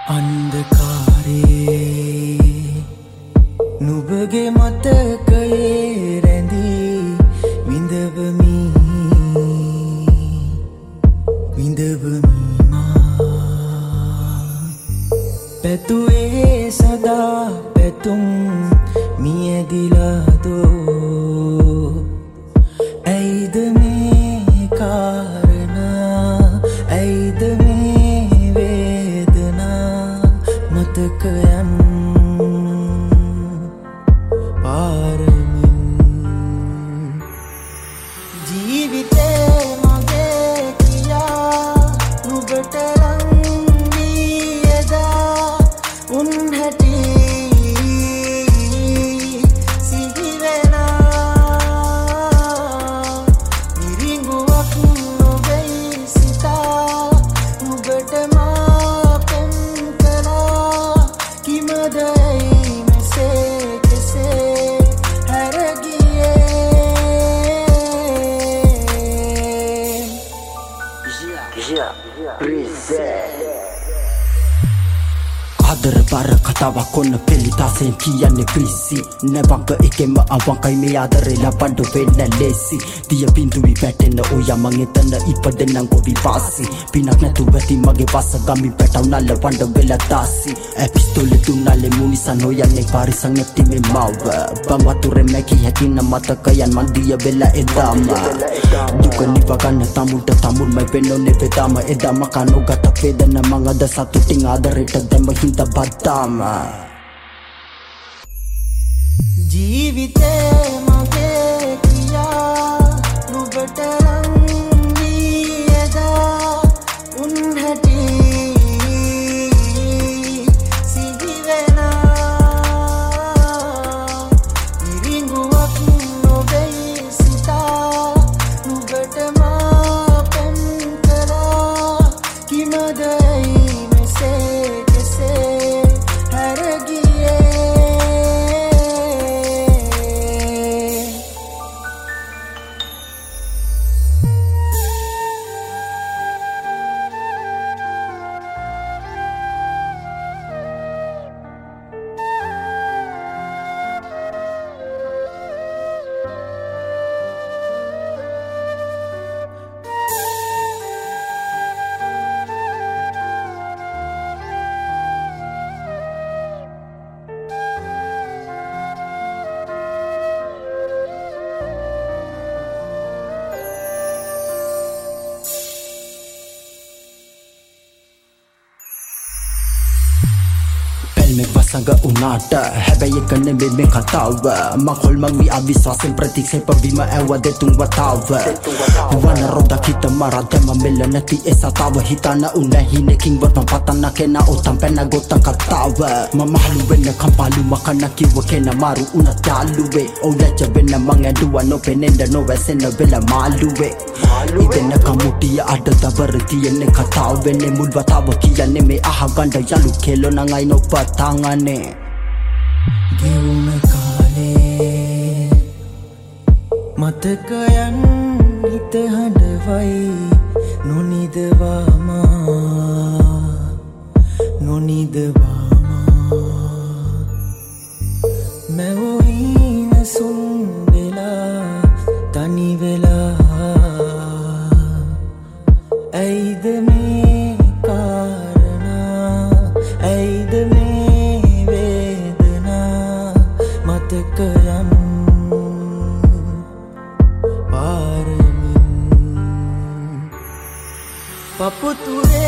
අන්ධකාරේ නුඹගේ මතකයේ රැඳී විඳවමි මා පැතුවේ සදා පැතුම් මියදිලා දෝ ඇයිද මේ කාරණා ඇයිද මේ වේදනා මතකයන් පාරමින් ජීවිතේ මගේ කියා නුඹට ලං වී එදා උන් හැටි සිහි වෙලා නිරිඟුවක් නොවෙයි සිතා නුඹට මා පෙම් කළා කිමදයි මෙසේ කෙසේ ආදර බර කතාවක් ඔන්න පෙළිතාසෙන් කියන්නේ ප්‍රීසි නැවක එකෙම අවංකයි මේ ආදරේ ලබන්න වෙන්න ලේසි දිය බිඳුවි වැටෙන ඔයා මං එතන ඉපදෙන්නම් කොවි වාසි පිනක් නැතුව ඇති මගේ වස ගමි පැටවුනල්ල වණ්ඩ වෙලා තාසි ඇපිස්තෝලෙ තුනල්ලෙ මුනිසන් ඔයන්නේ පාරිසන් නැති මේ මව බම් වතුරේ මැකි හැකින මතකයන් මන් දිය වෙලා එදාම දුක නිව ගන්න තමුන්ට තමුන්මයි වෙන්නෝනේ වෙදාම එදාම කනෝගත වේදන මං අද සතුටින් ආදරේට දැම්ම හින්දා බද්දාම ජීවිතේ මගේ කියා නුඹට ලං වී එදා උන් හැටි සිහි වෙලා නිරිඟුවක් නොවෙයි සිතා නුඹට මා පෙම් කළා කිමදයි මෙසේ කෙසේ මේ වසඟ උනාට හැබැයි එක නෙමෙයි මේ කතාව මං හොල්මන් වී අවිශ්වාසෙන් ප්‍රතික්ෂේප වීම ඇව්ව දෙතුන් වතාව වන රොදක් හිත මරා දැම මෙල්ල නැති ඒ සතාව හිතන උනැහිනකින් වතම් පතන්න කෙන ඔතම් පැන ගොතන් කතාව මම හලු වෙන්න කම්පාලු මකන්න කිව්ව කෙන මාරු උනත් යාළුවේ ඔවුලැජ වෙන්න මං ඇඬුව නොපෙනෙන්න නොවැසෙන්න වෙල මාළුවේ ඉදෙන්න කමුටිය අඩ දබර තියෙන්නේ කතාව වෙන්නේ මුල් වතාව කියන්නේ මේ අහගන්න යලු කෙලෝ නං අයි නොපතාංගනේ ගෙවුන කාලේ මතකයන් හිත හඬවයි නොනිදවාමා මැවොහින සුන් වෙලා තනි වෙලා ඇයිද මේ කාරණා ඇයිද මේ වේදනා මතකයන් පාරමින් පපුතුරේ